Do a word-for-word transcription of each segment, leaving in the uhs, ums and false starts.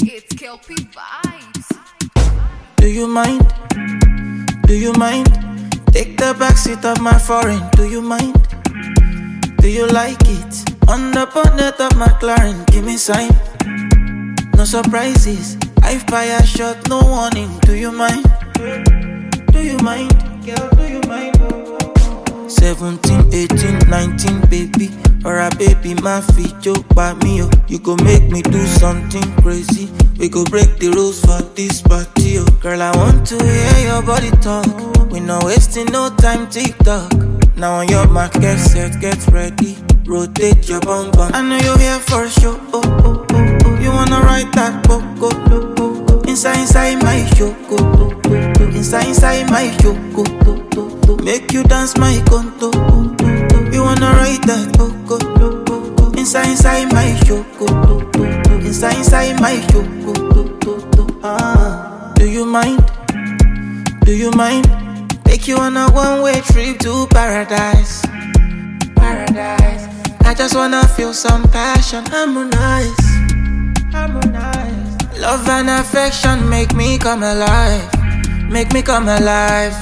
It's Kelpie Vibes. Do you mind? Do you mind? Take the backseat of my foreign. Do you mind? Do you like it? On the bonnet of my McLaren, give me sign. No surprises. I fire shot, no warning. Do you mind? Do you mind? Girl, do you mind? seventeen, eighteen, nineteen, baby. Or a baby, my feet joke by me, oh. You go make me do something crazy. We go break the rules for this party, oh. Girl, I want to hear your body talk. We no wasting no time, TikTok. Now on your mark, get set, get ready. Rotate your bum bum. I know you're here for a show, oh, oh, oh, oh. You wanna ride that boat, oh, oh, oh. Inside, inside my show, oh, oh, oh. Inside, inside my show, oh, oh, oh. Make you dance my conto, oh, oh. You wanna ride that boat, oh, oh, oh. Inside, inside my show, oh, oh, oh. Inside, inside my show, oh, oh, oh. Ah, do you mind? Do you mind? Take you on a one-way trip to paradise. Paradise. I just wanna feel some passion. Harmonize. Harmonize. Love and affection make me come alive. Make me come alive.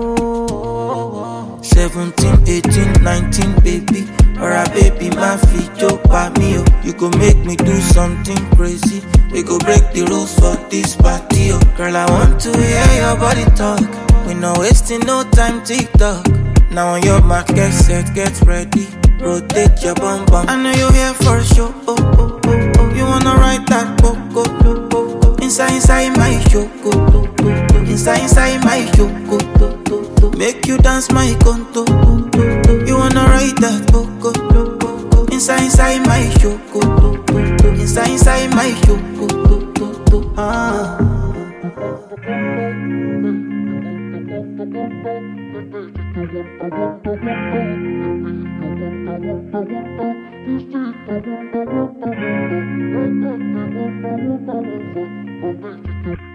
seventeen, eighteen, nineteen, baby. Or a baby, my feet joke by me, oh. You go make me do something crazy. We go break the rules for this party, oh. Girl, I want to hear your body talk. We no wasting no time, TikTok. Now on your mark, get set, get ready. Rotate your bum bum. I know you're here for a show, oh, oh, oh, oh. You wanna ride that boat, oh, oh, oh, oh. Inside, inside my show, oh, oh, oh, oh. Inside, inside my show, oh, oh, oh, oh. Make you dance my conto, oh, oh, oh. You wanna ride that boat, oh, oh, oh, oh. Inside, inside my show, oh, oh, oh, oh. Inside, inside my show, oh, oh, oh, oh. Ah. Thank you.